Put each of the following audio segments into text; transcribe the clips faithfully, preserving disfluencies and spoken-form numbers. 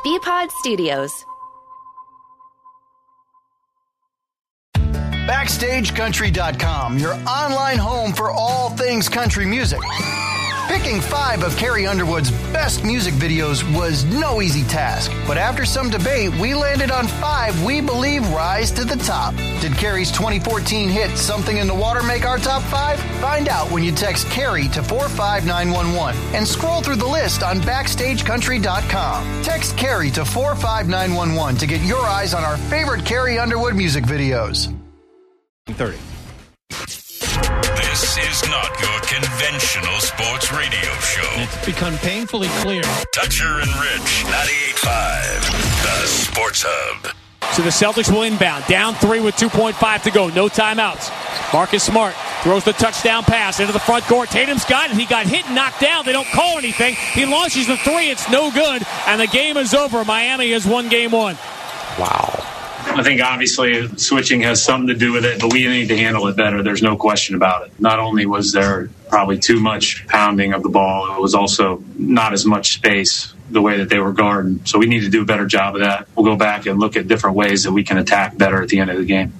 B-Pod Studios. Backstage Country dot com, your online home for all things country music. Picking five of Carrie Underwood's best music videos was no easy task, but after some debate, we landed on five we believe rise to the top. Did Carrie's twenty fourteen hit Something in the Water make our top five? Find out when you text Carrie to four five nine one one and scroll through the list on Backstage Country dot com. Text Carrie to four five nine one one to get your eyes on our favorite Carrie Underwood music videos. thirty. This is not your conventional sports radio show. It's become painfully clear. Toucher and Rich, ninety-eight point five, the Sports Hub. So the Celtics will inbound. Down three with two point five to go. No timeouts. Marcus Smart throws the touchdown pass into the front court. Tatum's got it. He got hit and knocked down. They don't call anything. He launches the three. It's no good. And the game is over. Miami has won game one. Wow. I think obviously switching has something to do with it, but we need to handle it better. There's no question about it. Not only was there probably too much pounding of the ball, it was also not as much space the way that they were guarding. So we need to do a better job of that. We'll go back and look at different ways that we can attack better at the end of the game.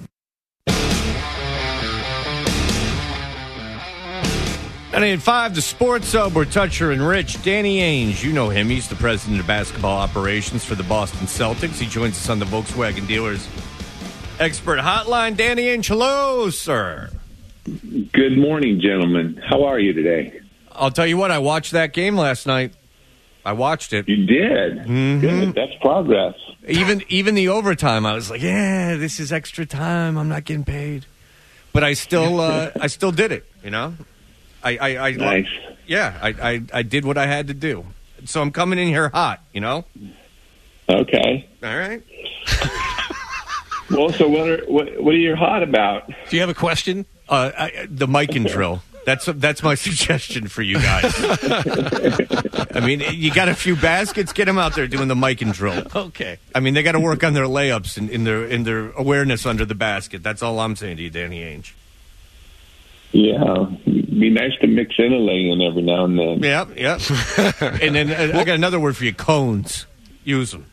ninety-eight point five, the Sports Hub, we're Toucher and Rich. Danny Ainge, you know him. He's the president of basketball operations for the Boston Celtics. He joins us on the Volkswagen Dealers Expert Hotline. Danny Ainge, hello, sir. Good morning, gentlemen. How are you today? I'll tell you what, I watched that game last night. I watched it. You did? Mm-hmm. Good. That's progress. Even even the overtime, I was like, yeah, this is extra time. I'm not getting paid. But I still uh, I still did it, you know? I, I, I nice. Yeah, I, I, I did what I had to do. So I'm coming in here hot, you know? Okay. All right. Well, so what are what, what are you hot about? Do you have a question? Uh, I, the mic and drill. That's that's my suggestion for you guys. I mean, you got a few baskets, get them out there doing the mic and drill. Okay. I mean, they got to work on their layups and in their in their awareness under the basket. That's all I'm saying to you, Danny Ainge. Yeah, it'd be nice to mix in a lay-in every now and then. Yeah, yeah. And then uh, I got another word for you: cones. Use them.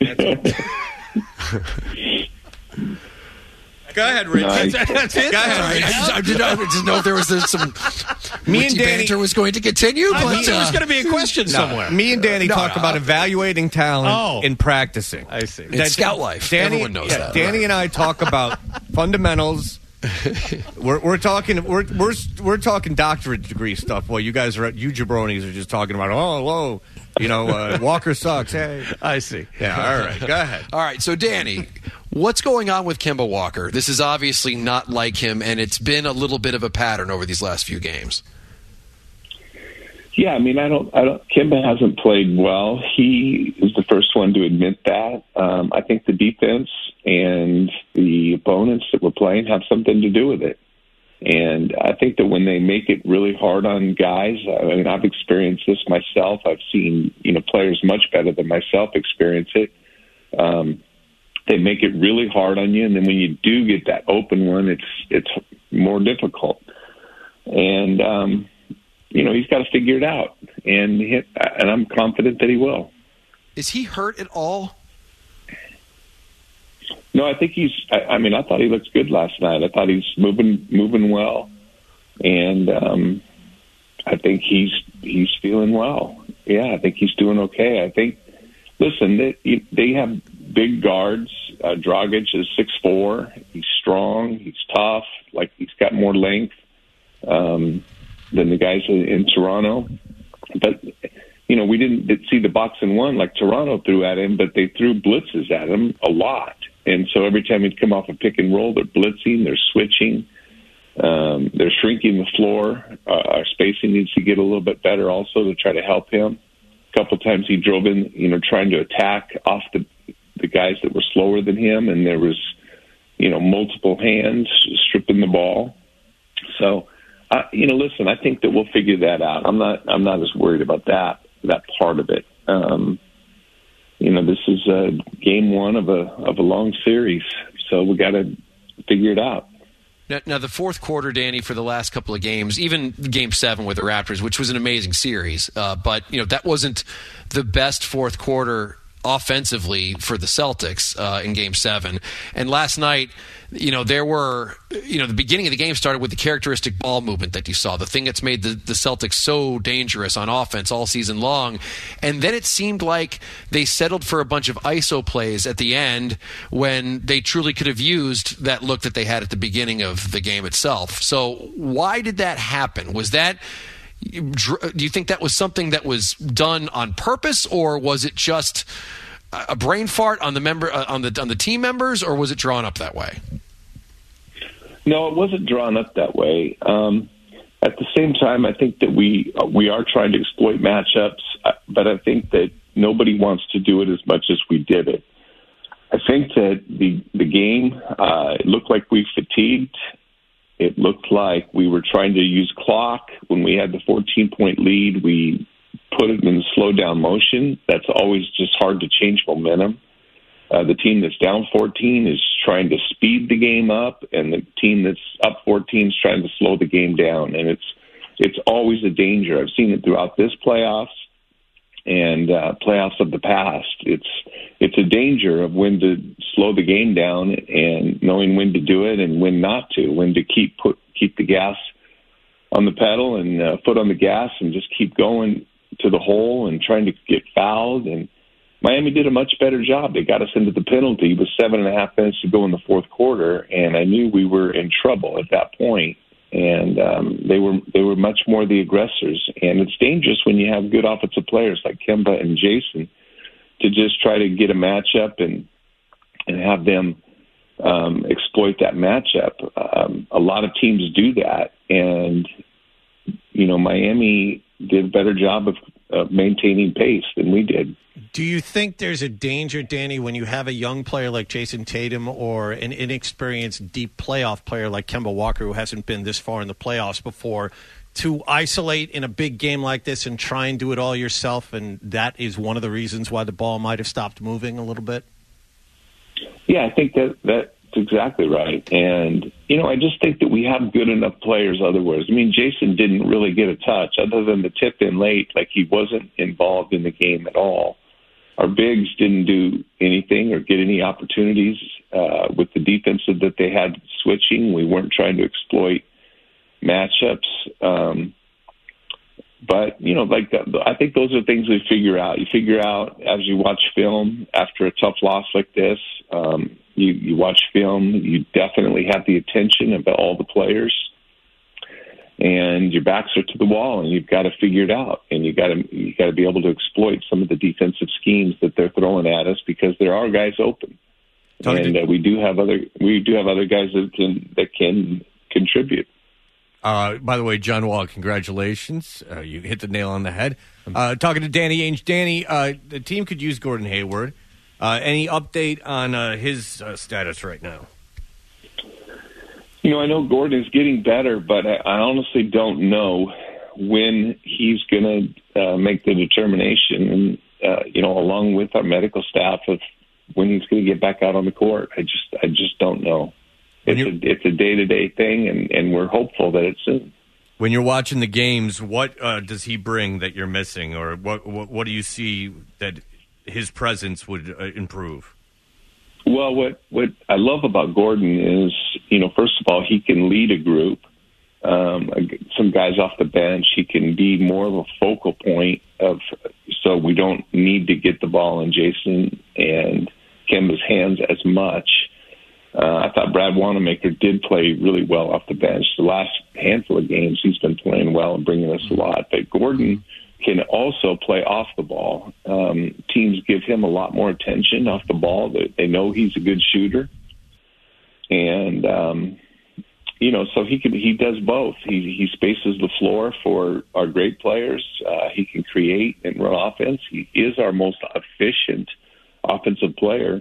Go ahead, Rich. Nice. That's it. Go ahead. All right. I, just, I, did, I didn't know if there was there's some Me witty and Danny banter was going to continue. I but, thought there was uh, going to be a question No, somewhere. me and Danny No, talk no. about evaluating talent Oh. and practicing. I see. It's scout life. Danny, Everyone knows yeah, that. Danny and I talk about fundamentals. we're we're talking we're we're we're talking doctorate degree stuff. While you guys are you jabronis are just talking about oh whoa, you know uh, Walker sucks. Hey, I see. yeah, all right, go ahead. All right, so Danny, what's going on with Kemba Walker? This is obviously not like him, and it's been a little bit of a pattern over these last few games. Yeah, I mean, I don't, I don't. Kemba hasn't played well. He is the first one to admit that. Um, I think the defense and the opponents that we're playing have something to do with it. And I think that when they make it really hard on guys, I mean, I've experienced this myself. I've seen, you know, players much better than myself experience it. Um, they make it really hard on you, and then when you do get that open one, it's it's more difficult. And um, you know, he's got to figure it out, and he, and I'm confident that he will. Is he hurt at all? No, I think he's. I, I mean, I thought he looked good last night. I thought he's moving moving well, and um, I think he's he's feeling well. Yeah, I think he's doing okay. I think. Listen, they they have big guards. Uh, Dragic is six foot four. He's strong. He's tough. Like he's got more length um, than the guys in, in Toronto. But you know, we didn't see the box and one like Toronto threw at him, but they threw blitzes at him a lot. And so every time he'd come off a pick and roll, they're blitzing, they're switching, um, they're shrinking the floor. Uh, our spacing needs to get a little bit better also to try to help him. A couple times he drove in, you know, trying to attack off the the guys that were slower than him, and there was, you know, multiple hands stripping the ball. So, uh, you know, listen, I think that we'll figure that out. I'm not I'm not as worried about that that part of it. Um, You know, this is uh, game one of a of a long series, so we got to figure it out. Now, now, the fourth quarter, Danny, for the last couple of games, even Game Seven with the Raptors, which was an amazing series, uh, but you know that wasn't the best fourth quarter offensively for the Celtics uh, in Game Seven. And last night, you know, there were, you know, the beginning of the game started with the characteristic ball movement that you saw, the thing that's made the, the Celtics so dangerous on offense all season long. And then it seemed like they settled for a bunch of I S O plays at the end when they truly could have used that look that they had at the beginning of the game itself. So why did that happen? Was that, do you think that was something that was done on purpose, or was it just a brain fart on the member uh, on the on the team members, or was it drawn up that way? No, it wasn't drawn up that way. Um, at the same time, I think that we uh, we are trying to exploit matchups, but I think that nobody wants to do it as much as we did it. I think that the the game uh, it looked like we fatigued. It looked like we were trying to use clock when we had the fourteen-point lead. We put it in slow down motion. That's always just hard to change momentum. Uh, the team that's down fourteen is trying to speed the game up, and the team that's up fourteen is trying to slow the game down. And it's it's always a danger. I've seen it throughout this playoffs and uh, playoffs of the past. It's it's a danger of when to slow the game down and knowing when to do it and when not to, when to keep put keep the gas on the pedal and uh, foot on the gas and just keep going to the hole and trying to get fouled. And Miami did a much better job. They got us into the penalty with seven and a half minutes to go in the fourth quarter, and I knew we were in trouble at that point. And um, they were they were much more the aggressors. And it's dangerous when you have good offensive players like Kemba and Jason to just try to get a matchup and and have them um, exploit that matchup. Um, a lot of teams do that, and you know Miami did a better job of, of maintaining pace than we did. Do you think there's a danger, Danny, when you have a young player like Jason Tatum or an inexperienced deep playoff player like Kemba Walker, who hasn't been this far in the playoffs before, to isolate in a big game like this and try and do it all yourself, and that is one of the reasons why the ball might have stopped moving a little bit? Yeah, I think that that's exactly right. And, you know, I just think that we have good enough players otherwise. I mean, Jason didn't really get a touch other than the tip in late, like he wasn't involved in the game at all. Our bigs didn't do anything or get any opportunities uh, with the defensive that they had switching. We weren't trying to exploit matchups. Um, but, you know, like the, I think those are things we figure out. You figure out as you watch film after a tough loss like this. Um, you, you watch film, you definitely have the attention of all the players. And your backs are to the wall, and you've got to figure it out. And you got to you got to be able to exploit some of the defensive schemes that they're throwing at us because there are guys open, Tony, and uh, we do have other we do have other guys that can that can contribute. Uh, by the way, John Wall, congratulations! Uh, you hit the nail on the head. Uh, talking to Danny Ainge, Danny, uh, the team could use Gordon Hayward. Uh, any update on uh, his uh, status right now? You know, I know Gordon is getting better, but I, I honestly don't know when he's going to uh, make the determination, and uh, you know, along with our medical staff, of when he's going to get back out on the court. I just, I just don't know. It's a, it's a day-to-day thing, and, and we're hopeful that it's soon. When you're watching the games, what uh, does he bring that you're missing, or what, what, what do you see that his presence would uh, improve? Well, what, what I love about Gordon is, you know, first of all, he can lead a group. Um, some guys off the bench, he can be more of a focal point of, so we don't need to get the ball in Jason and Kemba's hands as much. Uh, I thought Brad Wanamaker did play really well off the bench. The last handful of games, he's been playing well and bringing us a lot. But Gordon can also play off the ball. Um, teams give him a lot more attention off the ball. They, they know he's a good shooter. And, um, you know, so he can, he does both. He, he spaces the floor for our great players. Uh, he can create and run offense. He is our most efficient offensive player.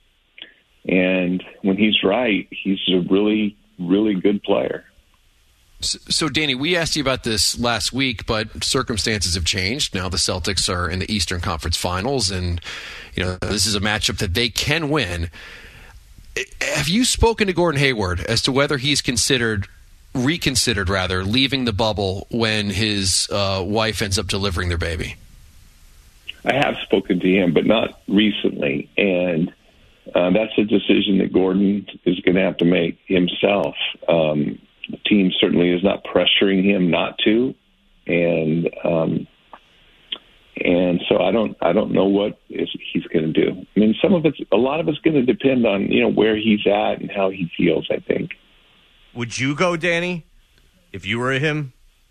And when he's right, he's a really, really good player. So, so, Danny, we asked you about this last week, but circumstances have changed. Now the Celtics are in the Eastern Conference Finals, and you know this is a matchup that they can win. Have you spoken to Gordon Hayward as to whether he's considered, reconsidered rather, leaving the bubble when his uh, wife ends up delivering their baby? I have spoken to him, but not recently. And uh, that's a decision that Gordon is going to have to make himself. Um, the team certainly is not pressuring him not to, and um, and so I don't I don't know what is he's going to do. I mean, some of it's a lot of it's going to depend on you know where he's at and how he feels, I think. Would you go, Danny, if you were him?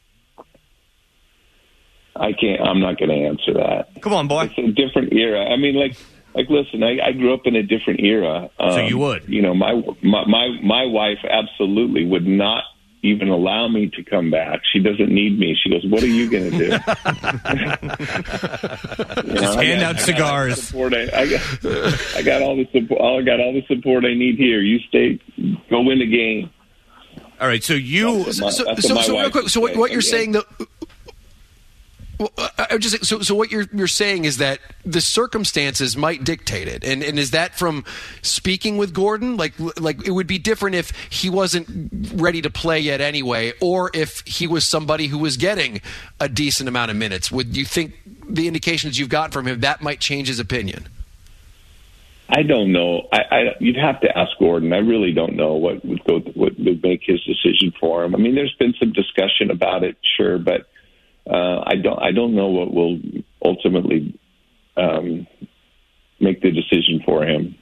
I can't. I'm not going to answer that. Come on, boy. It's a different era. I mean, like, like, listen. I, I grew up in a different era. Um, so you would. You know, my, my my my wife absolutely would not even allow me to come back. She doesn't need me. She goes, "What are you going to do?" you know, Just hand got, out cigars. I, I, I got I got all the support. I got all the support I need here. You stay. Go win the game. All right. So you. That's my, so, that's so, my so wife real quick. So what, say. what you're saying though. Well, I just so so what you're you're saying is that the circumstances might dictate it, and and is that from speaking with Gordon? Like like it would be different if he wasn't ready to play yet anyway, or if he was somebody who was getting a decent amount of minutes. Would you think the indications you've got from him that might change his opinion? I don't know. I, I you'd have to ask Gordon. I really don't know what would go what would make his decision for him. I mean, there's been some discussion about it, sure, but. Uh, I don't. I don't know what will ultimately um, make the decision for him.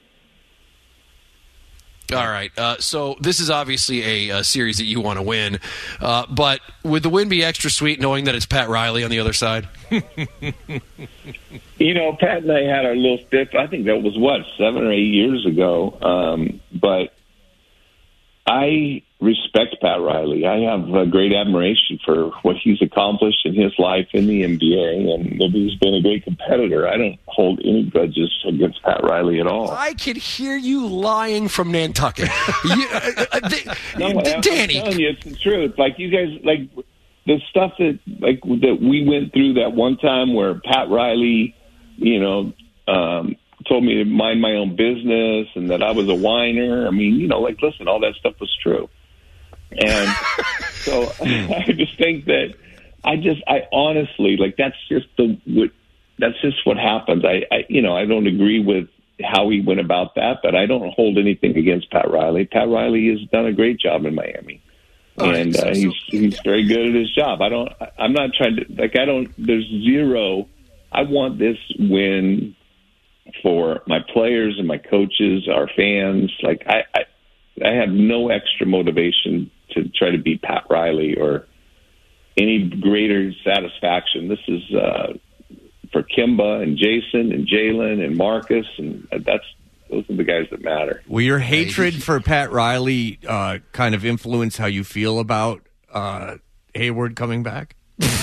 All right. Uh, so this is obviously a, a series that you want to win, uh, but would the win be extra sweet knowing that it's Pat Riley on the other side? You know, Pat and I had our little stiff. I think that was what seven or eight years ago. Um, but I respect Pat Riley. I have a great admiration for what he's accomplished in his life in the N B A, and that he's been a great competitor. I don't hold any grudges against Pat Riley at all. I could hear you lying from Nantucket. you, uh, uh, they, no, I'm Danny. telling you, it's the truth. Like you guys, like the stuff that like that we went through that one time where Pat Riley, you know. Um, told me to mind my own business and that I was a whiner. I mean, you know, like, listen, all that stuff was true. And so I just think that I just, I honestly, like, that's just the, what, that's just what happens. I, I, you know, I don't agree with how he went about that, but I don't hold anything against Pat Riley. Pat Riley has done a great job in Miami. And uh, he's, he's very good at his job. I don't, I'm not trying to, like, I don't, there's zero, I want this win for my players and my coaches, our fans. Like I, I, I have no extra motivation to try to beat Pat Riley or any greater satisfaction. This is uh, for Kemba and Jason and Jalen and Marcus, and that's those are the guys that matter. Will your hatred for Pat Riley uh, kind of influence how you feel about uh, Hayward coming back?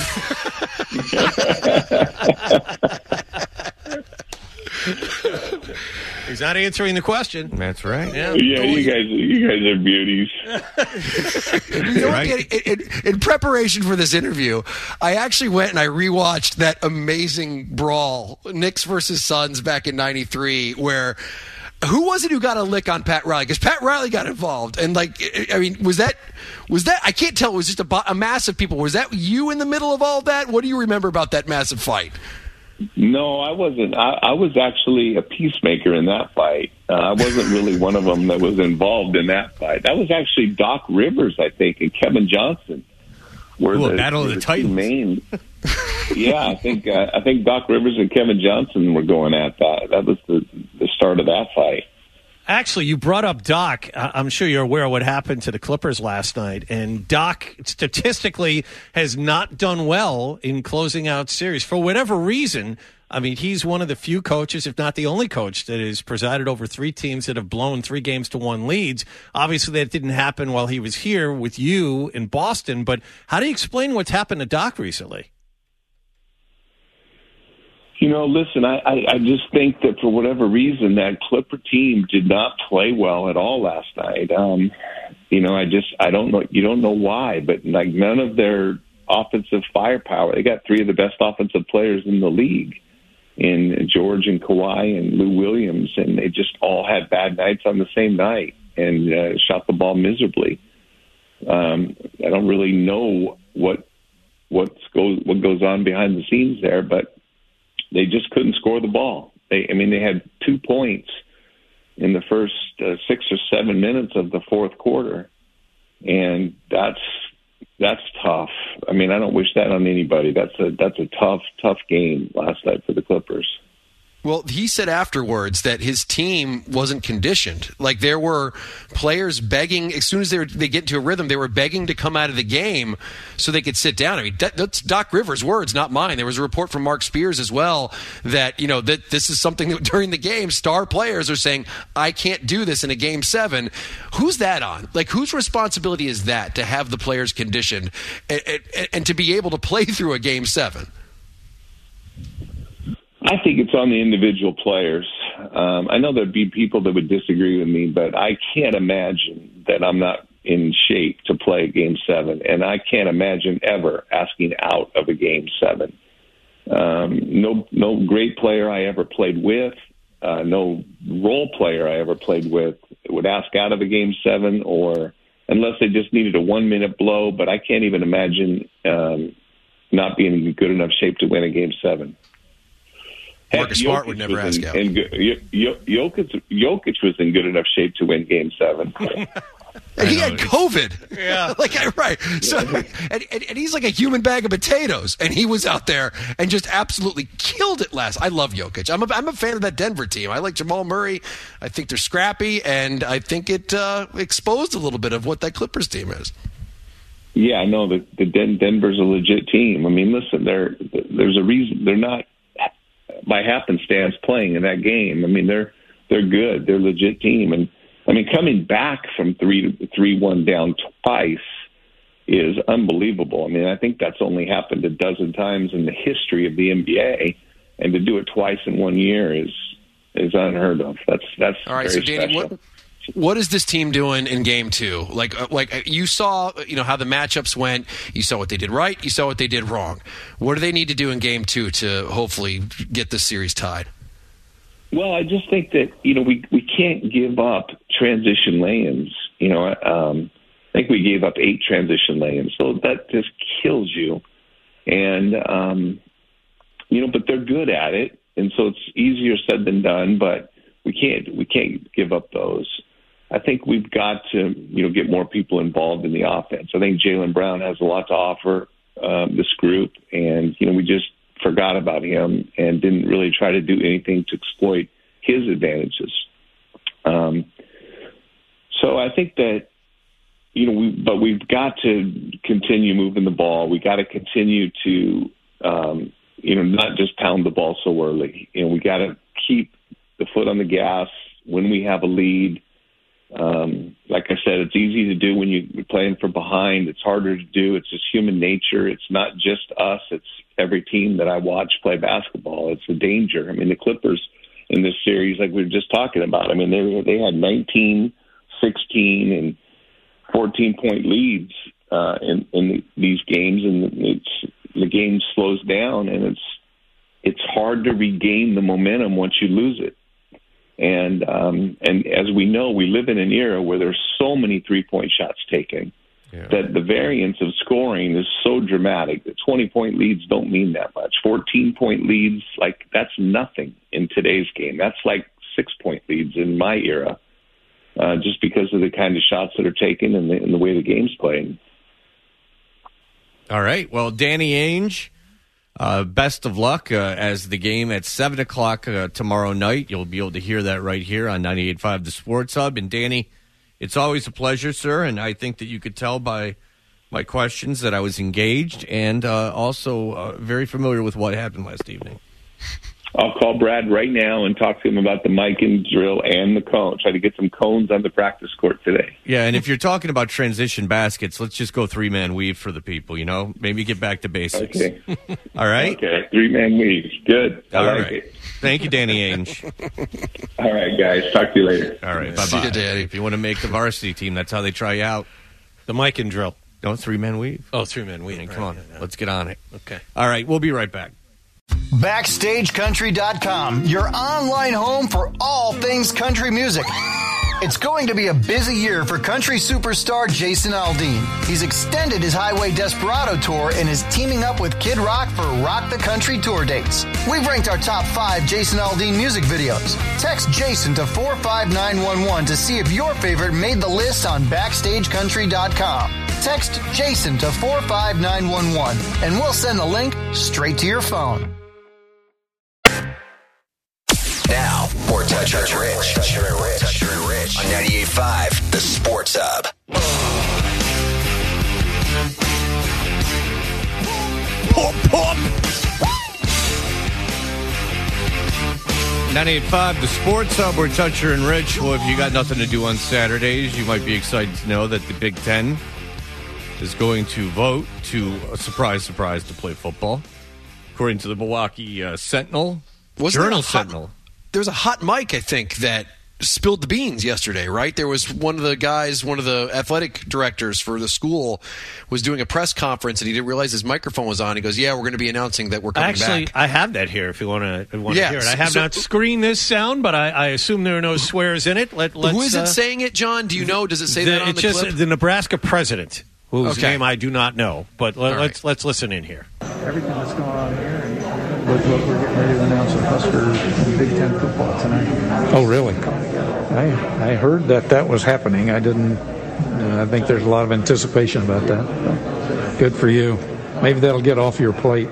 He's not answering the question. That's right. Yeah, yeah you guys, you guys are beauties. You know, right. in, in, in preparation for this interview, I actually went and I rewatched that amazing brawl, Knicks versus Suns back in ninety-three, where who was it who got a lick on Pat Riley? Because Pat Riley got involved, and like, I mean, was that was that? I can't tell. It was just a, a mass of people. Was that you in the middle of all that? What do you remember about that massive fight? No, I wasn't. I, I was actually a peacemaker in that fight. Uh, I wasn't really one of them that was involved in that fight. That was actually Doc Rivers, I think, and Kevin Johnson. Were Ooh, the Battle of the, the Titans. Main, yeah, I think uh, I think Doc Rivers and Kevin Johnson were going at that. That was the, the start of that fight. Actually, you brought up Doc. I'm sure you're aware of what happened to the Clippers last night. And Doc statistically has not done well in closing out series. For whatever reason, I mean, he's one of the few coaches, if not the only coach, that has presided over three teams that have blown three games to one leads. Obviously, that didn't happen while he was here with you in Boston. But how do you explain what's happened to Doc recently? You know, listen, I, I, I just think that for whatever reason, that Clipper team did not play well at all last night. Um, you know, I just, I don't know, you don't know why, but like none of their offensive firepower, they got three of the best offensive players in the league in George and Kawhi and Lou Williams, and they just all had bad nights on the same night and uh, shot the ball miserably. Um, I don't really know what, what's goes, what goes on behind the scenes there, but they just couldn't score the ball. They, I mean, they had two points in the first uh, six or seven minutes of the fourth quarter, and that's that's tough. I mean, I don't wish that on anybody. That's a that's a tough, tough game last night for the Clippers. Well, he said afterwards that his team wasn't conditioned. Like, there were players begging, as soon as they, were, they get into a rhythm, they were begging to come out of the game so they could sit down. I mean, that, that's Doc Rivers' words, not mine. There was a report from Mark Spears as well that, you know, that this is something that during the game, star players are saying, I can't do this in a game seven. Who's that on? Like, whose responsibility is that to have the players conditioned and, and, and to be able to play through a game seven? I think it's on the individual players. Um, I know there'd be people that would disagree with me, but I can't imagine that I'm not in shape to play Game seven, and I can't imagine ever asking out of a Game seven. Um, no, no great player I ever played with, uh, no role player I ever played with would ask out of a Game seven, or unless they just needed a one-minute blow, but I can't even imagine um, not being in good enough shape to win a Game seven. Marcus Smart would never ask out. And Jokic, Jokic was in good enough shape to win Game Seven. And he had COVID. Yeah, like right. So, and, and, and he's like a human bag of potatoes, and he was out there and just absolutely killed it last. I love Jokic. I'm a, I'm a fan of that Denver team. I like Jamal Murray. I think they're scrappy, and I think it uh, exposed a little bit of what that Clippers team is. Yeah, I know the the Den- Denver's a legit team. I mean, listen, they're there's a reason they're not by happenstance playing in that game. I mean, they're they're good. They're a legit team. And, I mean, coming back from three to three one down twice is unbelievable. I mean, I think that's only happened a dozen times in the history of the N B A, and to do it twice in one year is is unheard of. That's that's all right. very So, Danny, special. what what is this team doing in game two? Like, uh, like you saw, you know, how the matchups went. You saw what they did right. You saw what they did wrong. What do they need to do in game two to hopefully get this series tied? Well, I just think that, you know, we, we can't give up transition lay-ins. You know, um, I think we gave up eight transition lay-ins, so that just kills you. And, um, you know, but they're good at it, and so it's easier said than done, but we can't we can't give up those. I think we've got to, you know, get more people involved in the offense. I think Jaylen Brown has a lot to offer um, this group, and, you know, we just forgot about him and didn't really try to do anything to exploit his advantages. Um, so I think that, you know, we, but we've got to continue moving the ball. We got to continue to, um, you know, not just pound the ball so early. You know, we got to keep the foot on the gas when we have a lead. Um, like I said, it's easy to do when you're playing from behind. It's harder to do. It's just human nature. It's not just us. It's every team that I watch play basketball. It's a danger. I mean, the Clippers in this series, like we were just talking about, I mean, they they had nineteen, sixteen, and fourteen-point leads uh, in, in these games, and it's the game slows down, and it's it's hard to regain the momentum once you lose it. And um, and as we know, we live in an era where there's so many three-point shots taken yeah. that the variance of scoring is so dramatic that twenty-point leads don't mean that much. fourteen-point leads, like, that's nothing in today's game. That's like six-point leads in my era, uh, just because of the kind of shots that are taken and the, and the way the game's played. All right. Well, Danny Ainge, Uh, best of luck uh, as the game at seven o'clock uh, tomorrow night. You'll be able to hear that right here on ninety-eight point five The Sports Hub. And, Danny, it's always a pleasure, sir, and I think that you could tell by my questions that I was engaged and uh, also uh, very familiar with what happened last evening. I'll call Brad right now and talk to him about the mic and drill and the cone. Try to get some cones on the practice court today. Yeah, and if you're talking about transition baskets, let's just go three-man weave for the people, you know? Maybe get back to basics. Okay. All right? Okay, three-man weave. Good. I All like right. it. Thank you, Danny Ainge. All right, guys. Talk to you later. All right, See bye-bye. you, Danny. If you want to make the varsity team, that's how they try you out. The mic and drill. No, three-man weave. Oh, three-man weave. I mean, Right, come on. yeah, yeah. Let's get on it. Okay. All right, we'll be right back. Backstage Country dot com, your online home for all things country music. It's going to be a busy year for country superstar Jason Aldean. He's extended his Highway Desperado tour and is teaming up with Kid Rock for Rock the Country tour dates. We've ranked our top five Jason Aldean music videos. Text Jason to four five nine one one to see if your favorite made the list on backstage country dot com. Text Jason to four five nine one one and we'll send the link straight to your phone. Now, more Toucher and Rich. Toucher and Rich. Toucher and Rich. On ninety-eight point five, The Sports Hub. Pop, pop. ninety-eight point five, The Sports Hub. We're Toucher and Rich. Well, if you got nothing to do on Saturdays, you might be excited to know that the Big Ten is going to vote to, a surprise, surprise, to play football. According to the Milwaukee uh, Sentinel, Wasn't Journal there a hot- Sentinel. There was a hot mic, I think, that spilled the beans yesterday, right? There was one of the guys, one of the athletic directors for the school was doing a press conference, and he didn't realize his microphone was on. He goes, yeah, we're going to be announcing that we're coming Actually, back. I have that here if you want to want Yeah, to hear it. I have so- not screened this sound, but I, I assume there are no swears in it. Let, let's, Who is it uh, saying it, John? Do you know? Does it say the, that on it's the just clip? the Nebraska president, whose Okay. name I do not know. But let, All right. let's let's listen in here. Everything that's going on here and with what we're getting ready to announce at Husker Big Ten football tonight. Oh, really? I I heard that that was happening. I didn't. Uh, I think there's a lot of anticipation about that. Good for you. Maybe that'll get off your plate.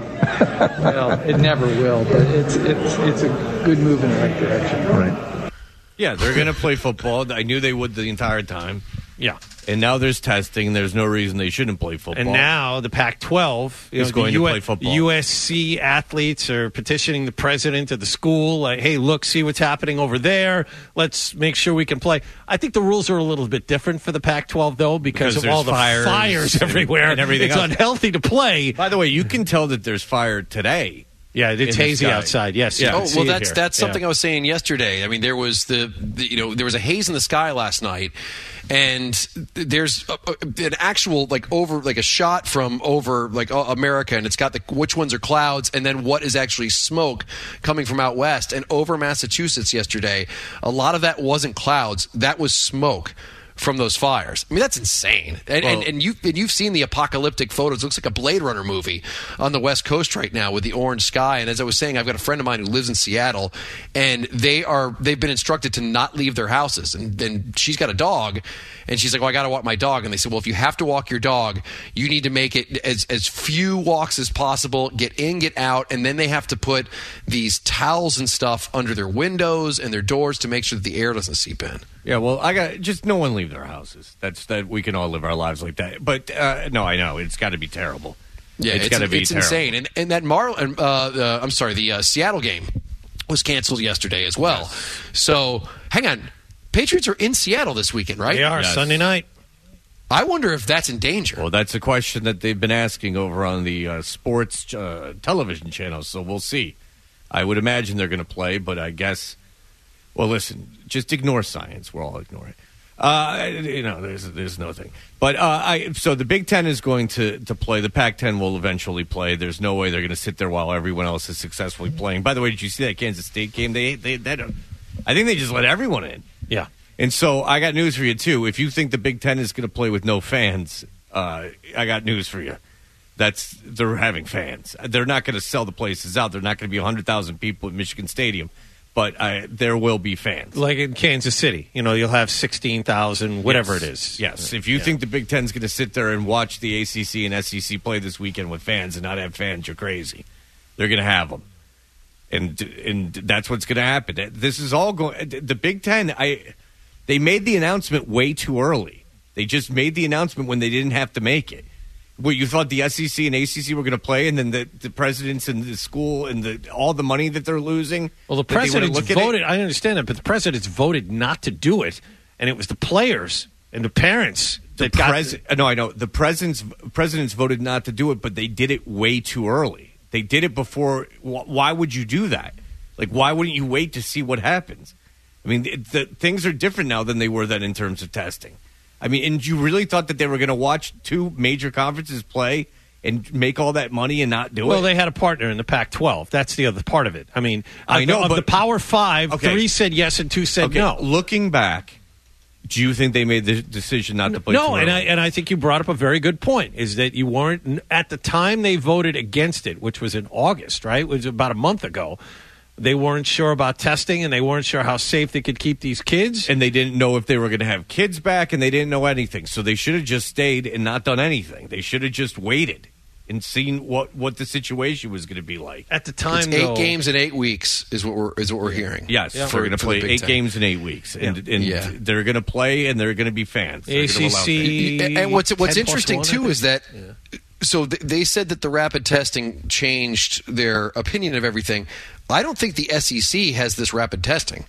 Well, it never will, but it's it's it's a good move in the right direction. Right. Yeah, they're going to play football. I knew they would the entire time. Yeah. And now there's testing. There's no reason they shouldn't play football. And now the Pac twelve you is know, going the to U- play football. U S C athletes are petitioning the president of the school, like, hey, look, see what's happening over there. Let's make sure we can play. I think the rules are a little bit different for the Pac twelve, though, because, Because of all there's the fires fires and- everywhere. and everything it's else. unhealthy to play. By the way, you can tell that there's fire today. Yeah, it's in the hazy sky. outside. Yes. you Yeah. can Oh, see well, it that's here. that's something Yeah. I was saying yesterday. I mean, there was the, the you know there was a haze in the sky last night, and there's a, a, an actual like over like a shot from over like uh, America, and it's got the which ones are clouds, and then what is actually smoke coming from out west. And over Massachusetts yesterday, a lot of that wasn't clouds; that was smoke from those fires. I mean, that's insane. And, Well- and, and, you, and you've seen the apocalyptic photos. It looks like a Blade Runner movie on the West Coast right now with the orange sky. And as I was saying, I've got a friend of mine who lives in Seattle, and they are, they've been instructed to not leave their houses. And, and she's got a dog, and she's like, well, I got to walk my dog. And they said, well, if you have to walk your dog, you need to make it as, as few walks as possible, get in, get out. And then they have to put these towels and stuff under their windows and their doors to make sure that the air doesn't seep in. Yeah, well, I got just no one leave their houses. That's that we can all live our lives like that. But uh, no, I know it's got to be terrible. Yeah, it's, it's, got to be it's terrible. insane. And and that Mar, uh, uh, I'm sorry, the uh, Seattle game was canceled yesterday as well. Yes. So hang on, Patriots are in Seattle this weekend, right? They are Yes. Sunday night. I wonder if that's in danger. Well, that's a question that they've been asking over on the uh, sports uh, television channels. So we'll see. I would imagine they're going to play, but I guess. Well, listen, just ignore science. We'll all ignore it. Uh, you know, there's there's no thing. But uh, I so the Big Ten is going to, to play. The Pac ten will eventually play. There's no way they're going to sit there while everyone else is successfully playing. By the way, did you see that Kansas State game? They they that I think they just let everyone in. Yeah. And so I got news for you too. If you think the Big Ten is going to play with no fans, uh, I got news for you. That's they're having fans. They're not going to sell the places out. They're not going to be one hundred thousand people at Michigan Stadium. But I, there will be fans. Like in Kansas City. You know, you'll have sixteen thousand, whatever Yes. it is. Yes. If you Yeah. think the Big Ten's going to sit there and watch the A C C and S E C play this weekend with fans and not have fans, you're crazy. They're going to have them. And and that's what's going to happen. This is all going. The Big Ten, I they made the announcement way too early. They just made the announcement when they didn't have to make it. What, you thought the S E C and A C C were going to play, and then the, the presidents and the school and the all the money that they're losing? Well, the that they wouldn't president's look at voted. it? I understand that, but the president's voted not to do it, and it was the players and the parents that The got. pres- no, I know. The presidents presidents voted not to do it, but they did it way too early. They did it before. Wh- why would you do that? Like, why wouldn't you wait to see what happens? I mean, it, the things are different now than they were then in terms of testing. I mean, and you really thought that they were going to watch two major conferences play and make all that money and not do well, it? they had a partner in the Pac twelve. That's the other part of it. I mean, I of know, the, of but- the Power Five, Okay. three said yes and two said Okay, no. looking back, Do you think they made the decision not to play? No, tomorrow? and I and I think you brought up a very good point. Is that you weren't at the time they voted against it, which was in August, right? It was about a month ago. They weren't sure about testing, and they weren't sure how safe they could keep these kids. And they didn't know if they were going to have kids back, and they didn't know anything. So they should have just stayed and not done anything. They should have just waited and seen what, what the situation was going to be like. At the time, it's eight though, games in eight weeks is what we're is what we're hearing. Yes, yeah. we're going to For- for play the Big eight Ten. games in eight weeks, and, Yeah. and Yeah. they're going to play, and they're going to be fans. They're A gonna C allow C. fans. And what's what's ten plus interesting one, I too think. is that so th- they said that the rapid testing changed their opinion of everything. I don't think the S E C has this rapid testing.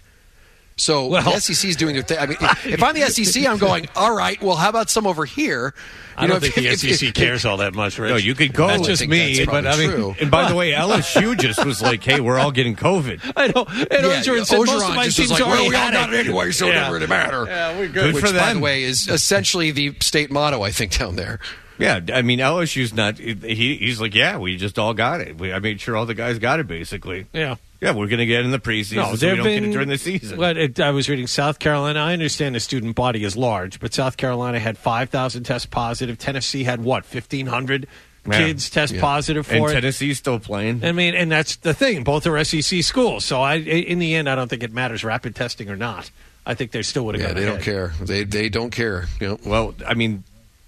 So Well- the S E C is doing their thing. I mean, if I'm the S E C, I'm going, all right, well, how about some over here? I don't know, think if- the if- S E C if- cares all that much, Rich. No, you could go. That's I just think me, that's but I probably mean, true. And by the way, L S U just was like, "Hey, we're all getting COVID." I know. And Yeah, Orgeron said most of Orgeron my just teams was like, well, already we all had got it anyway, so it Yeah. doesn't really matter. Yeah, we're Good Which, for by them. the way, is essentially the state motto, I think, down there. Yeah, I mean, L S U's not. He, he's like, yeah, we just all got it. We, I made sure all the guys got it, basically. Yeah. Yeah, we're going to get in the preseason, No, so we there don't have get been it during the season. Well, it, I was reading South Carolina. I understand the student body is large, but South Carolina had five thousand tests positive. Tennessee had what, fifteen hundred Yeah. kids test Yeah. positive for and it. Tennessee's still playing. I mean, and that's the thing. Both are S E C schools, so I, in the end, I don't think it matters rapid testing or not. I think they still would have Yeah, gone they ahead. don't care. They they don't care. You know? Well, I mean,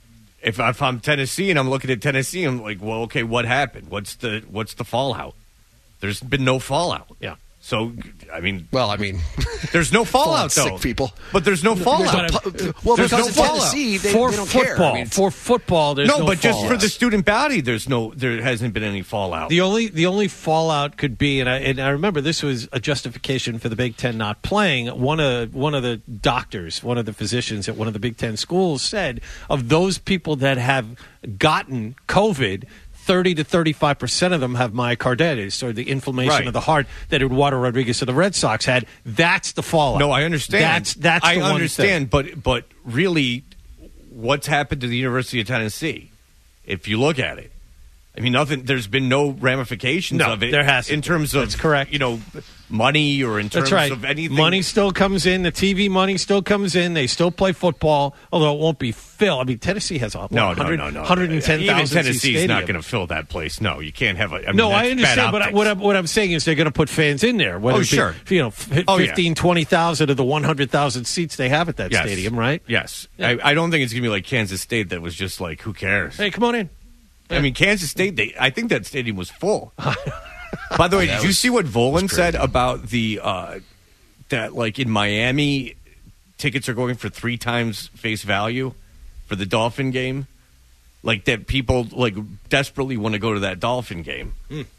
if, if I'm Tennessee and I'm looking at Tennessee, I'm like, well, okay, what happened? What's the what's the fallout? There's been no fallout. Yeah. So, I mean, Well, I mean, there's no fallout, sick though. people. But there's no fallout. There's no pu- well, There's because no in fallout. Tennessee, they, for they don't football, care. I mean, for football, there's no, no, but just for fallout. the student body, there's no, there hasn't been any fallout. The only the only fallout could be, and I and I remember this was a justification for the Big Ten not playing. One of one of the doctors, one of the physicians at one of the Big Ten schools said of those people that have gotten COVID, thirty to thirty-five percent of them have myocarditis, or the inflammation Right. of the heart that Eduardo Rodriguez of the Red Sox had. That's the fallout. No, I understand. That's that's I the one understand, but but really, what's happened to the University of Tennessee? If you look at it, I mean, nothing. There's been no ramifications No, of it. there hasn't. in terms of That's correct. You know, money or in terms That's right. of anything. Money still comes in. The T V money still comes in. They still play football, although it won't be filled. I mean, Tennessee has a what, No, one hundred, no, no, no. one hundred ten thousand. Even Tennessee's not going to fill that place. No, you can't have a. I mean, No, I that's understand, bad but I- optics. what I'm, what I'm saying is they're going to put fans in there. Whether Oh, it be, sure. You know, f- Oh, yeah. fifteen, twenty thousand of the one hundred thousand seats they have at that Yes. stadium, right? Yes, I, I don't think it's going to be like Kansas State. That was just like, who cares? Hey, come on in. I mean, Kansas State. They, I think that stadium was full. By the way, did you see what Volan said about the uh, that like in Miami, tickets are going for three times face value for the Dolphin game? Like that, people like desperately want to go to that Dolphin game.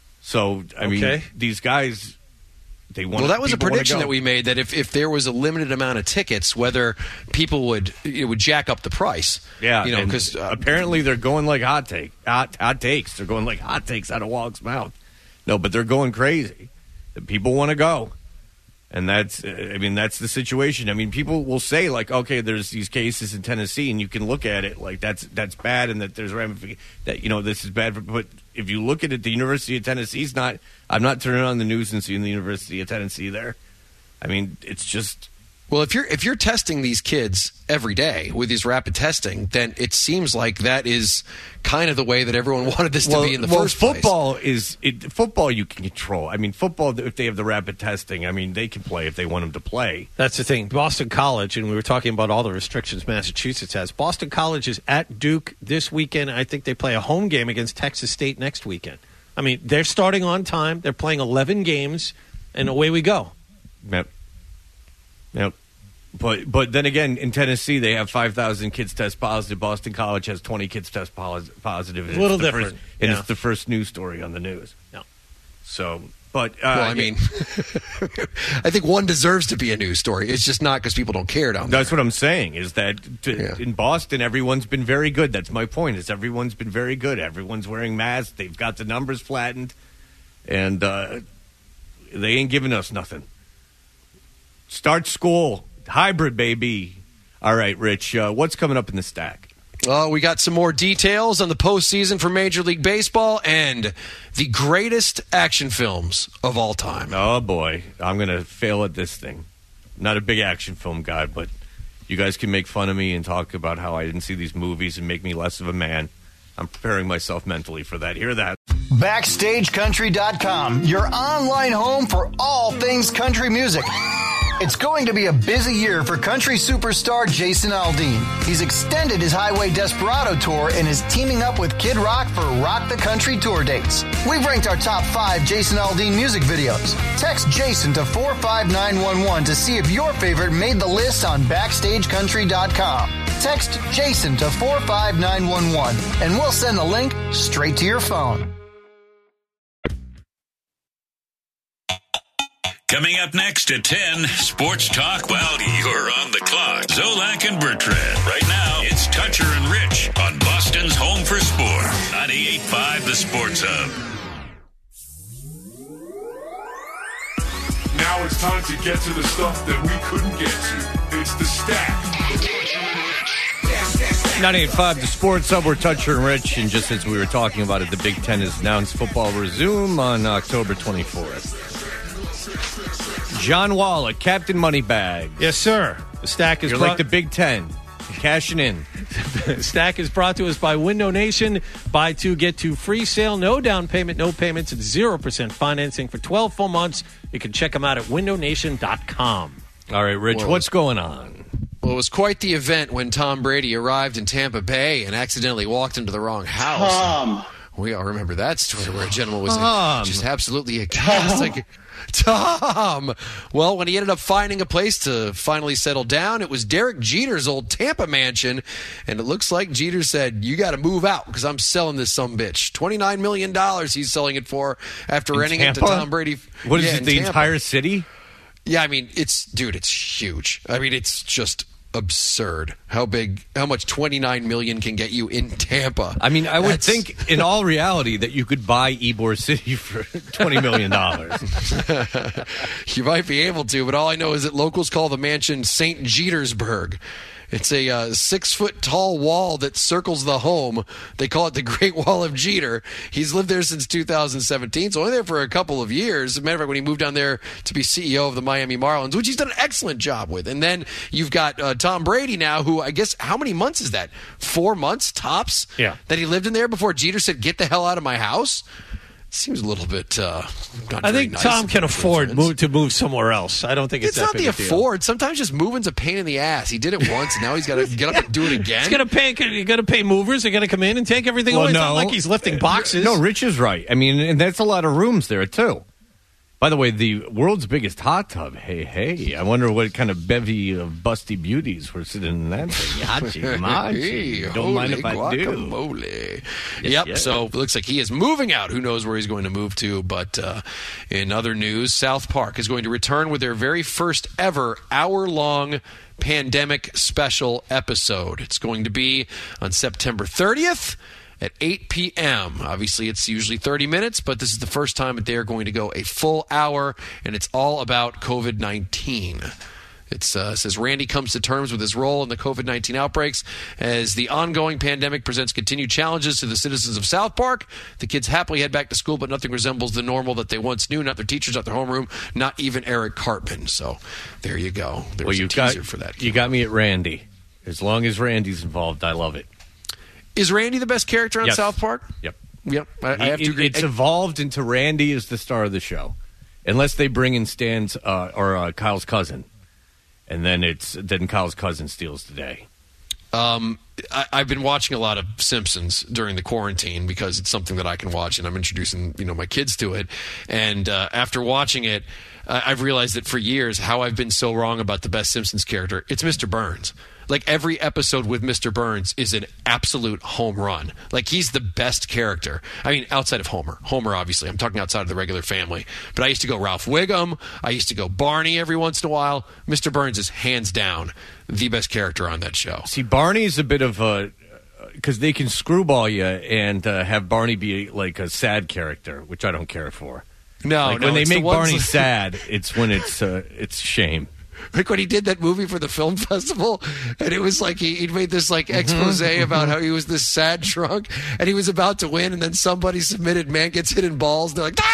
So I mean, Okay. these guys. They want. well, that was a people wanna prediction go. that we made that if, if there was a limited amount of tickets, whether people would it would jack up the price. Yeah, you know, and because uh, apparently they're going like hot take, hot hot takes. They're going like hot takes out of Wog's mouth. No, but they're going crazy. The people want to go, and that's. uh, I mean, that's the situation. I mean, people will say like, okay, there's these cases in Tennessee, and you can look at it like that's that's bad, and that there's ramifications. That you know this is bad, for, but if you look at it, the University of Tennessee's not. I'm not turning on the news and seeing the University of Tennessee there. I mean, it's just. well, if you're if you're testing these kids every day with these rapid testing, then it seems like that is kind of the way that everyone wanted this to be in the well, first place. football is it, football you can control. I mean, football if they have the rapid testing, I mean, they can play if they want them to play. That's the thing. Boston College, and we were talking about all the restrictions Massachusetts has. Boston College is at Duke this weekend. I think they play a home game against Texas State next weekend. I mean, they're starting on time. They're playing eleven games, and away we go. Yep. Yep. But but then again, in Tennessee, they have five thousand kids test positive. Boston College has twenty kids test pos- positive. And A little it's the different, First, and yeah. it's the first news story on the news. Yeah. So, but uh, well, I mean, I think one deserves to be a news story. It's just not because people don't care down there. That's what I'm saying. Is that to, Yeah. in Boston, everyone's been very good. That's my point. Is everyone's been very good. Everyone's wearing masks. They've got the numbers flattened, and uh, they ain't giving us nothing. Start school hybrid, baby. All right, Rich. Uh, what's coming up in the stack? Uh, we got some more details on the postseason for Major League Baseball and the greatest action films of all time. Oh boy, I'm gonna fail at this thing. Not a big action film guy, but You guys can make fun of me and talk about how I didn't see these movies and make me less of a man. I'm preparing myself mentally for that. Hear that. Backstage Country dot com, your online home for all things country music. It's going to be a busy year for country superstar Jason Aldean. He's extended his Highway Desperado tour and is teaming up with Kid Rock for Rock the Country tour dates. We've ranked our top five Jason Aldean music videos. Text Jason to four five nine one one to see if your favorite made the list on Backstage Country dot com. Text Jason to four five nine one one and we'll send the link straight to your phone. Coming up next at ten, Sports Talk while you're on the clock. Zolak and Bertrand. Right now, it's Toucher and Rich on Boston's Home for Sport. ninety-eight point five The Sports Hub. Now it's time to get to the stuff that we couldn't get to. It's the Stack. ninety-eight point five The Sports Hub. We're Toucher and Rich. And just as we were talking about it, the Big Ten has announced football resume on October twenty-fourth. John Wallach, Captain Moneybag. Yes, sir. The Stack is You're brought- like the Big Ten. You're cashing in. Stack is brought to us by Window Nation. Buy two, get two free sale. No down payment, no payments, and zero percent financing for twelve full months. You can check them out at window nation dot com. All right, Rich, Well, what's going on? Well, it was quite the event when Tom Brady arrived in Tampa Bay and accidentally walked into the wrong house. Tom. We all remember that story where a gentleman was Tom. just absolutely aghast. Like, Tom! Well, when he ended up finding a place to finally settle down, it was Derek Jeter's old Tampa mansion, and it looks like Jeter said, you got to move out because I'm selling this sumbitch. twenty-nine million dollars he's selling it for after In renting it to Tampa? Tom Brady. What is Yeah, it, in the Tampa. entire city? Yeah, I mean, it's, dude, it's huge. I mean, it's just absurd how big, how much twenty-nine million can get you in Tampa. I mean, I would That's- think in all reality that you could buy Ybor City for twenty million dollars. You might be able to, but all I know is that locals call the mansion Saint Jetersburg. It's a uh, six-foot-tall wall that circles the home. They call it the Great Wall of Jeter. He's lived there since two thousand seventeen, so only there for a couple of years. As a matter of fact, when he moved down there to be C E O of the Miami Marlins, which he's done an excellent job with. And then you've got uh, Tom Brady now, who I guess, how many months is that? Four months, tops? Yeah. That he lived in there before Jeter said, get the hell out of my house? Seems a little bit uh, not I very think nice Tom of can him, afford for instance. move, to move somewhere else. I don't think it's, It's that not big the a deal. afford. Sometimes just moving's a pain in the ass. He did it once, and now he's got to get up and do it again. He's gonna pay. You're gonna pay movers. They're gonna come in and take everything away. It's not like he's lifting boxes. No, Rich is right. I mean, and that's a lot of rooms there, too. By the way, the world's biggest hot tub. Hey, hey. I wonder what kind of bevy of busty beauties were sitting in that thing. Yachi, machi. Hey, Don't mind holy if I do. guacamole. Yes, yep, yes. so it looks like he is moving out. Who knows where he's going to move to? But uh, in other news, South Park is going to return with their very first ever hour-long pandemic special episode. It's going to be on September thirtieth. At eight p.m. Obviously, it's usually thirty minutes, but this is the first time that they're going to go a full hour, and it's all about covid nineteen. It uh, says Randy comes to terms with his role in the covid nineteen outbreaks as the ongoing pandemic presents continued challenges to the citizens of South Park. The kids happily head back to school, but nothing resembles the normal that they once knew. Not their teachers, not their homeroom, not even Eric Cartman. So there you go. There's Well, you a teaser got, for that. you got me at Randy. As long as Randy's involved, I love it. Is Randy the best character on Yes. South Park? Yep. Yep. I, I have to It- agree. It's evolved into Randy is the star of the show, unless they bring in Stan's uh, or uh, Kyle's cousin, and then it's then Kyle's cousin steals the day. Um, I, I've been watching a lot of Simpsons during the quarantine because it's something that I can watch, and I'm introducing you know my kids to it. And uh, after watching it, uh, I've realized that for years how I've been so wrong about the best Simpsons character. It's Mister Burns. Like every episode with Mister Burns is an absolute home run. Like he's the best character. I mean, outside of Homer. Homer, obviously. I'm talking outside of the regular family. But I used to go Ralph Wiggum. I used to go Barney every once in a while. Mister Burns is hands down the best character on that show. See, Barney's a bit of a because they can screwball you and uh, have Barney be like a sad character, which I don't care for. No, like no, when they it's the make ones- Barney sad, it's when it's uh, it's shame. Like when he did that movie for the film festival, and it was like he, he'd made this like expose about how he was this sad drunk, and he was about to win, and then somebody submitted "Man Gets Hit in Balls." And they're like, ah!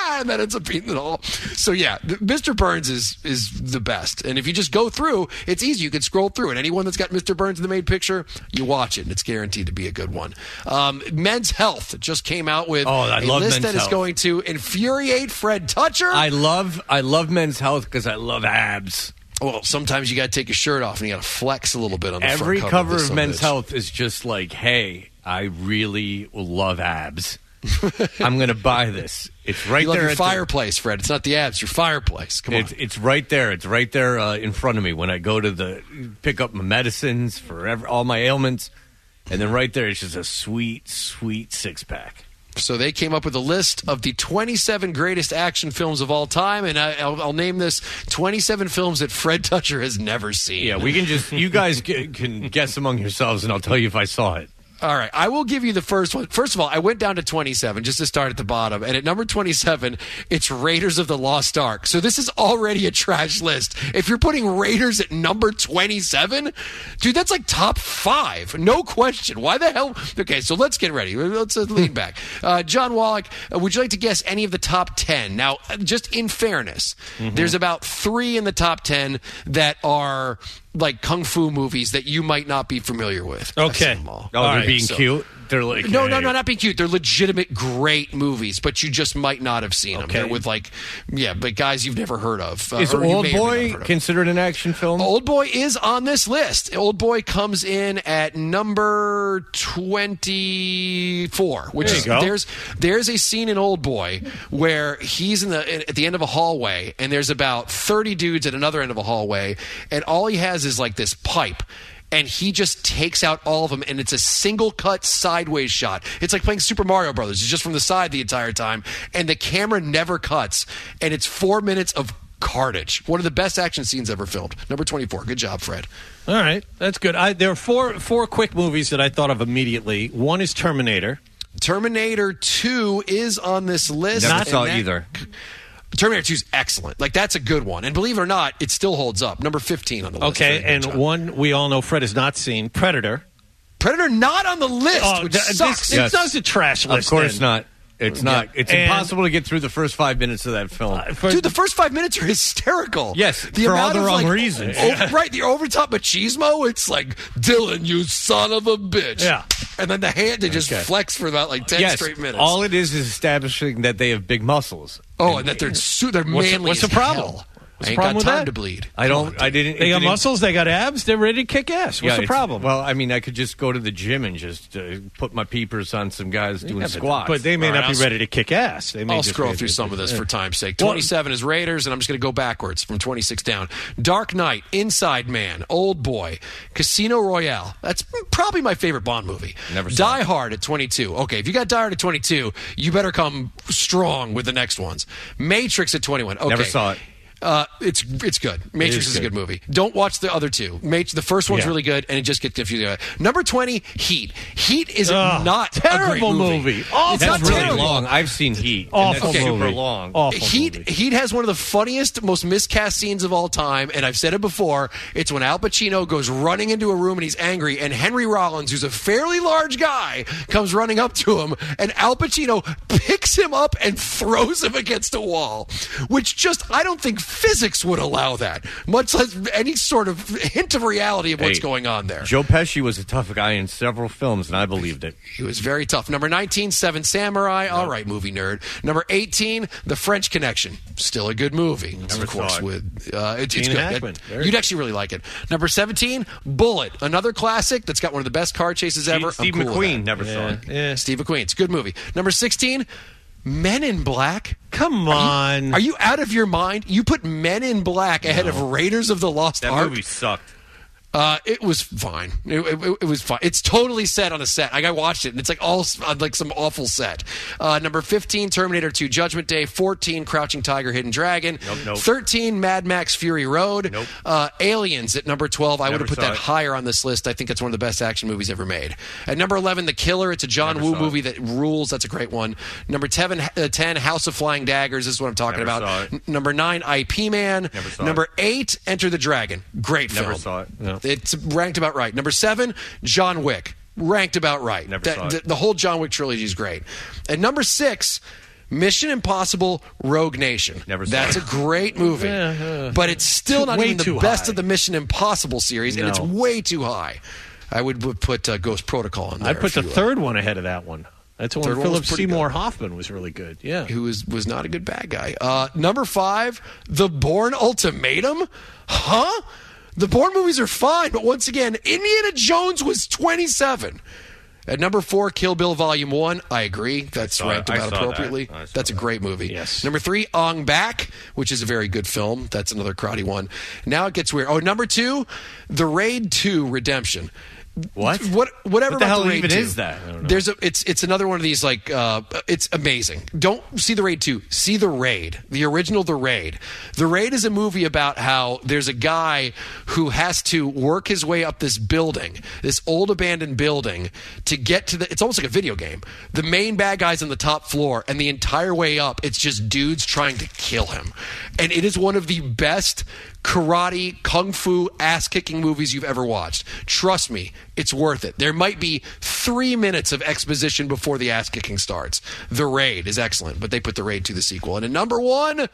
and that ends up being it all. So yeah, Mister Burns is is the best. And if you just go through, it's easy. You can scroll through it. Anyone that's got Mister Burns in the main picture, you watch it, and it's guaranteed to be a good one. Um, Men's Health just came out with Oh, I a love list Men's that is Health. going to infuriate Fred Toucher. I love I love Men's Health because I love abs. Well, sometimes you got to take your shirt off and you got to flex a little bit on the Every front cover of, of this Men's bitch. Health is just like, hey, I really love abs. I'm going to buy this. It's right you love there. your at the- fireplace, Fred. It's not the abs, your fireplace. Come on. It's, it's right there. It's right there uh, in front of me when I go to the pick up my medicines for every, all my ailments, and then right there it's just a sweet, sweet six pack. So they came up with a list of the twenty-seven greatest action films of all time, and I, I'll, I'll name this twenty-seven films that Fred Toucher has never seen. Yeah, we can just you guys g- can guess among yourselves, and I'll tell you if I saw it. All right, I will give you the first one. First of all, I went down to twenty-seven just to start at the bottom. And at number twenty-seven, it's Raiders of the Lost Ark. So this is already a trash list. If you're putting Raiders at number twenty-seven, dude, that's like top five. No question. Why the hell? Okay, so let's get ready. Let's uh, lean back. Uh, John Wallach, uh, would you like to guess any of the top ten? Now, uh, just in fairness, Mm-hmm. there's about three in the top ten that are like kung fu movies that you might not be familiar with. I've Okay. seen them all. Oh, All they're right, being so- cute. They're like No, no, hey. no, not being cute. They're legitimate, great movies, but you just might not have seen them. Okay. They're with like, yeah, but guys you've never heard of. Uh, Is or you Old may or may not Boy have heard of. considered an action film? Old Boy is on this list. Old Boy comes in at number twenty-four, which There is you go. there's there's a scene in Old Boy where he's in the at the end of a hallway, and there's about thirty dudes at another end of a hallway, and all he has is like this pipe. And he just takes out all of them, and it's a single cut sideways shot. It's like playing Super Mario Brothers. It's just from the side the entire time, and the camera never cuts. And it's four minutes of carnage. One of the best action scenes ever filmed. Number twenty-four. Good job, Fred. All right, that's good. I, there are four four quick movies that I thought of immediately. One is Terminator. Terminator two is on this list. Never and saw that- either. Terminator two is excellent. Like, that's a good one. And believe it or not, it still holds up. Number fifteen on the list. Okay, Very good and job. one we all know Fred has not seen, Predator. Predator not on the list, Oh, which th- sucks. this- It's not a trash list. Of course then. not. It's not. It's And- impossible to get through the first five minutes of that film. For- Dude, the first five minutes are hysterical. Yes, for all amount the of, wrong like, reasons. o- right, the overtop machismo, it's like, Dylan, you son of a bitch. Yeah. And then the hand, they just Okay. flex for about like ten yes, straight minutes. all it is is establishing that they have big muscles. oh, and that they're, su- they're What's the- manly what's as the problem? hell. What's I the ain't problem got with time that? to bleed. I don't. I didn't. They it got didn't- muscles, they got abs, they're ready to kick ass. What's Yeah, the it's- problem? Well, I mean, I could just go to the gym and just uh, put my peepers on some guys doing Yeah, but- squats. But they may All not right, be I'll- ready to kick ass. They may I'll just scroll be- through some of this Yeah. for time's sake. Well- twenty-seven is Raiders, and I'm just going to go backwards from twenty-six down. Dark Knight, Inside Man, Old Boy, Casino Royale. That's probably my favorite Bond movie. Never saw Die Hard at twenty-two. Okay, if you got Die Hard at twenty-two, you better come strong with the next ones. Matrix at twenty-one. Okay. Never saw it. Uh, it's it's good. Matrix is is, a good. good movie. Don't watch the other two. Mat- the first one's Yeah. really good, and it just gets confusing. Number twenty, Heat. Heat is Ugh, not a terrible great movie. movie. It's Awful not That's really terrible. long. I've seen Heat. and Awful that's movie. super long. Awful Heat movie. Heat has one of the funniest, most miscast scenes of all time, and I've said it before. It's when Al Pacino goes running into a room and he's angry, and Henry Rollins, who's a fairly large guy, comes running up to him, and Al Pacino picks him up and throws him against a wall, which just I don't think physics would allow that, much less any sort of hint of reality of what's Hey, going on there. Joe Pesci was a tough guy in several films, and I believed it. He was very tough. Number nineteen, Seven Samurai. All right, movie nerd. Number eighteen, The French Connection. Still a good movie. Never of course, saw it. with uh, it, it's Gene good. Hackman. It- Very you'd good. actually really like it. Number seventeen, Bullet. Another classic that's got one of the best car chases ever. Steve I'm cool with McQueen. that. Never saw Yeah. it. yeah. Steve McQueen. It's a good movie. Number sixteen, Men in Black. Come on. Are you out of your mind? You put Men in Black ahead of Raiders of the Lost That Ark. movie sucked. Uh, it was fine. It, it, it was fine. It's totally set on a set. Like, I watched it, and it's like all s- on like some awful set. Uh, number fifteen, Terminator two, Judgment Day. fourteen, Crouching Tiger, Hidden Dragon. Nope, nope. thirteen, Mad Max, Fury Road. Nope. Uh, Aliens at number twelve. I would Never have put saw that it. higher on this list. I think it's one of the best action movies ever made. At number eleven, The Killer. It's a John Never Woo saw movie it. that rules. That's a great one. Number ten, uh, ten, House of Flying Daggers. This is what I'm talking Never about. saw it. N- Number nine, I P Man. Never saw Number it. eight, Enter the Dragon. Great film. Never saw it. No. It's ranked about right. Number seven, John Wick. Ranked about right. Never That- saw it. The, the whole John Wick trilogy is great. And number six, Mission Impossible Rogue Nation. Never saw That's it. a great movie. Yeah, uh, but it's still too- not way even the too best high. of the Mission Impossible series, and No. it's way too high. I would, would put uh, Ghost Protocol in there. I'd put if the you will. third one ahead of that one. That's the one Third one was Philip pretty Seymour good. Hoffman was really good. Yeah. Who was, was not a good bad guy. Uh, number five, The Bourne Ultimatum? Huh? The Bourne movies are fine, but once again, Indiana Jones was twenty-seven. At number four, Kill Bill Volume one. I agree. That's saw ranked it. I about saw appropriately. that. I saw That's a great movie. Yes. Number three, Ong Bak, which is a very good film. That's another karate one. Now it gets weird. Oh, number two, The Raid two Redemption. What? What? Whatever What the about hell the Raid even two. is that? I don't know. There's a. It's it's another one of these like. Uh, it's amazing. Don't see the Raid two. See the Raid. The original The Raid. The Raid is a movie about how there's a guy who has to work his way up this building, this old abandoned building, to get to the. It's almost like a video game. The main bad guy's on the top floor, and the entire way up, it's just dudes trying to kill him, and it is one of the best karate, kung fu, ass-kicking movies you've ever watched. Trust me, it's worth it. There might be three minutes of exposition before the ass-kicking starts. The Raid is excellent, but they put The Raid to the sequel. And at number one,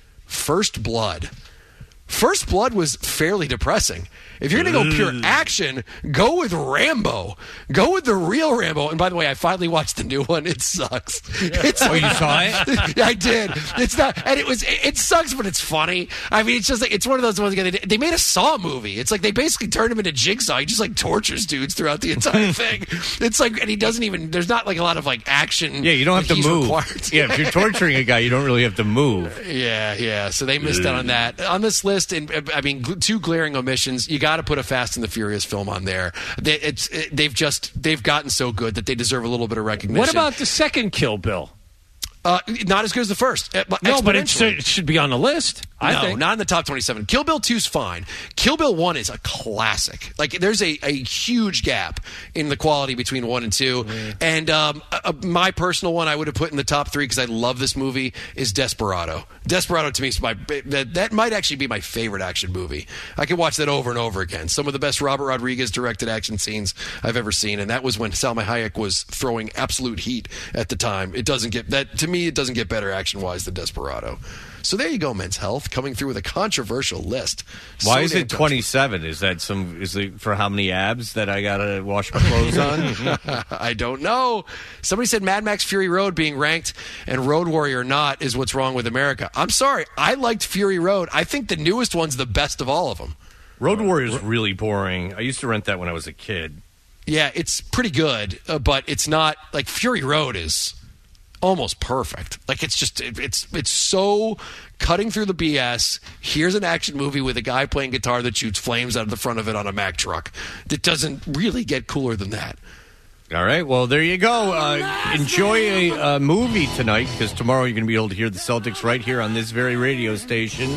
First Blood. First Blood was fairly depressing. If you're going to go pure action, go with Rambo. Go with the real Rambo. And by the way, I finally watched the new one. It sucks. It's, Oh, you saw it? I did. It's not, and it was. It sucks, but it's funny. I mean, it's just like it's one of those ones. Again, they, they made a Saw movie. It's like they basically turned him into Jigsaw. He just like tortures dudes throughout the entire thing. It's like, and he doesn't even. There's not like a lot of like action. Yeah, you don't have that to he's move. required. Yeah, if you're torturing a guy, you don't really have to move. Yeah, yeah. So they missed out on that. On this list, and I mean, gl- two glaring omissions. You got to put a Fast and the Furious film on there. They, it's it, they've just they've gotten so good that they deserve a little bit of recognition. What about the second Kill Bill? Uh, not as good as the first. Uh, No, but it exponentially. should, it should be on the list. I no, think. not in the top twenty-seven. Kill Bill two's fine. Kill Bill one is a classic. Like, there's a, a huge gap in the quality between one and two. Mm. And um, uh, my personal one I would have put in the top three because I love this movie is Desperado. Desperado to me is my that, that might actually be my favorite action movie. I could watch that over and over again. Some of the best Robert Rodriguez directed action scenes I've ever seen, and that was when Salma Hayek was throwing absolute heat at the time. It doesn't get that to me. It doesn't get better action wise than Desperado. So there you go, Men's Health, coming through with a controversial list. Why So is damn it twenty-seven? Is that some? Is it for how many abs that I gotta wash my clothes on? I don't know. Somebody said Mad Max Fury Road being ranked and Road Warrior not is what's wrong with America. I'm sorry. I liked Fury Road. I think the newest one's the best of all of them. Road Warrior is really boring. I used to rent that when I was a kid. Yeah, it's pretty good, uh, but it's not like Fury Road is almost perfect. Like it's just it, it's it's so cutting through the B S. Here's an action movie with a guy playing guitar that shoots flames out of the front of it on a Mack truck. That doesn't really get cooler than that. All right, well, there you go. Uh, enjoy a uh, movie tonight because tomorrow you're going to be able to hear the Celtics right here on this very radio station.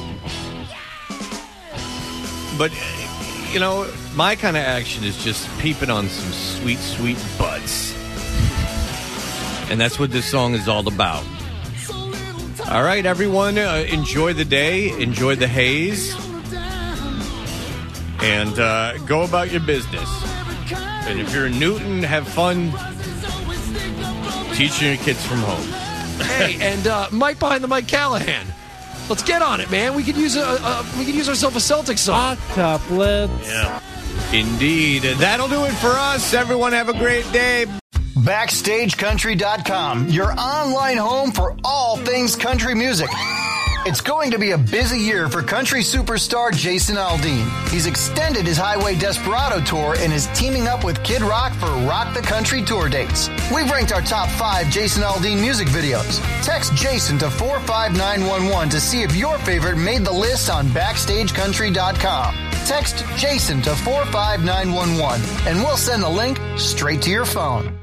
But, uh, you know, my kind of action is just peeping on some sweet, sweet butts. And that's what this song is all about. All right, everyone, uh, enjoy the day, enjoy the haze, and uh, go about your business. And if you're in Newton, have fun teaching your kids from home. Hey, and uh, Mike behind the Mike Callahan. Let's get on it, man. We could use a, a we could use ourselves a Celtics song. Octuplets. Yeah, indeed. That'll do it for us. Everyone, have a great day. Backstage Country dot com, your online home for all things country music. It's going to be a busy year for country superstar Jason Aldean. He's extended his Highway Desperado tour and is teaming up with Kid Rock for Rock the Country tour dates. We've ranked our top five Jason Aldean music videos. Text Jason to four five nine one one to see if your favorite made the list on Backstage Country dot com. Text Jason to four five nine one one and we'll send the link straight to your phone.